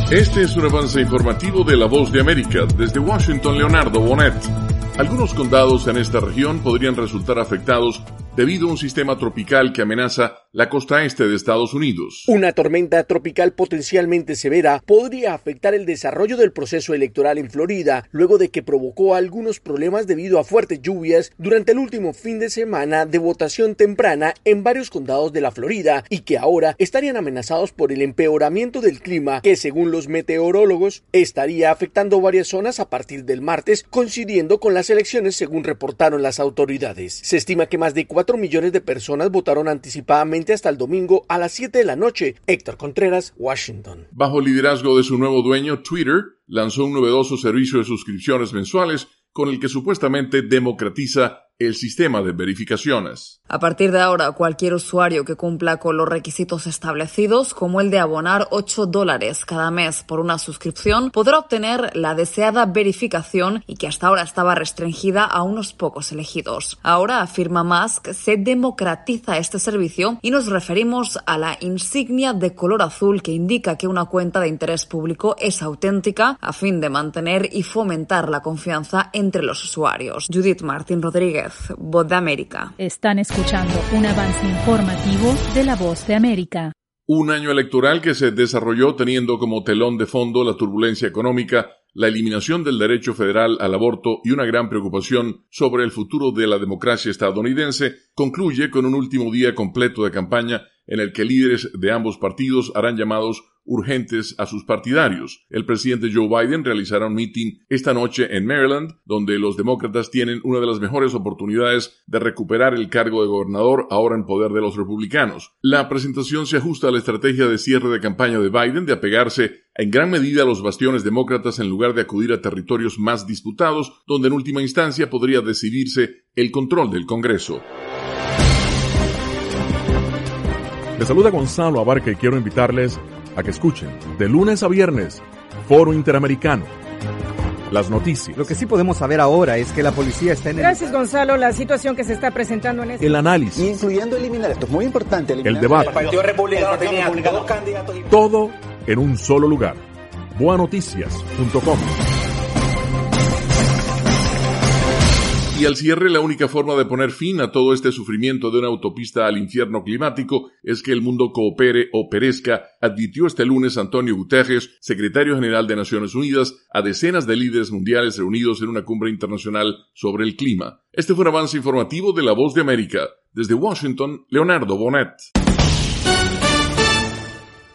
Este es un avance informativo de La Voz de América. Desde Washington, Leonardo Bonet. Algunos condados en esta región podrían resultar afectados debido a un sistema tropical que amenaza la costa este de Estados Unidos. Una tormenta tropical potencialmente severa podría afectar el desarrollo del proceso electoral en Florida, luego de que provocó algunos problemas debido a fuertes lluvias durante el último fin de semana de votación temprana en varios condados de la Florida y que ahora estarían amenazados por el empeoramiento del clima que, según los meteorólogos, estaría afectando varias zonas a partir del martes, coincidiendo con las elecciones según reportaron las autoridades. Se estima que más de 4 millones de personas votaron anticipadamente hasta el domingo a las 7 de la noche. Héctor Contreras, Washington. Bajo el liderazgo de su nuevo dueño, Twitter lanzó un novedoso servicio de suscripciones mensuales con el que supuestamente democratiza el sistema de verificaciones. A partir de ahora, cualquier usuario que cumpla con los requisitos establecidos, como el de abonar $8 cada mes por una suscripción, podrá obtener la deseada verificación y que hasta ahora estaba restringida a unos pocos elegidos. Ahora, afirma Musk, se democratiza este servicio y nos referimos a la insignia de color azul que indica que una cuenta de interés público es auténtica a fin de mantener y fomentar la confianza entre los usuarios. Judith Martín Rodríguez, Voz de América. Están escuchando un avance informativo de La Voz de América. Un año electoral que se desarrolló teniendo como telón de fondo la turbulencia económica, la eliminación del derecho federal al aborto y una gran preocupación sobre el futuro de la democracia estadounidense, concluye con un último día completo de campaña en el que líderes de ambos partidos harán llamados urgentes a sus partidarios. El presidente Joe Biden realizará un meeting esta noche en Maryland, donde los demócratas tienen una de las mejores oportunidades de recuperar el cargo de gobernador ahora en poder de los republicanos. La presentación se ajusta a la estrategia de cierre de campaña de Biden de apegarse en gran medida a los bastiones demócratas en lugar de acudir a territorios más disputados, donde en última instancia podría decidirse el control del Congreso. Les saluda Gonzalo Abarca y quiero invitarles a que escuchen de lunes a viernes Foro Interamericano. Las noticias. Lo que sí podemos saber ahora es que la policía está en Gracias, Gonzalo. La situación que se está presentando en el análisis. Incluyendo eliminar, esto es muy importante. El debate. El Partido Republicano tenía 2 candidatos. Todo en un solo lugar. Boanoticias.com. Y al cierre, la única forma de poner fin a todo este sufrimiento de una autopista al infierno climático es que el mundo coopere o perezca, advirtió este lunes Antonio Guterres, secretario general de Naciones Unidas, a decenas de líderes mundiales reunidos en una cumbre internacional sobre el clima. Este fue un avance informativo de La Voz de América. Desde Washington, Leonardo Bonet.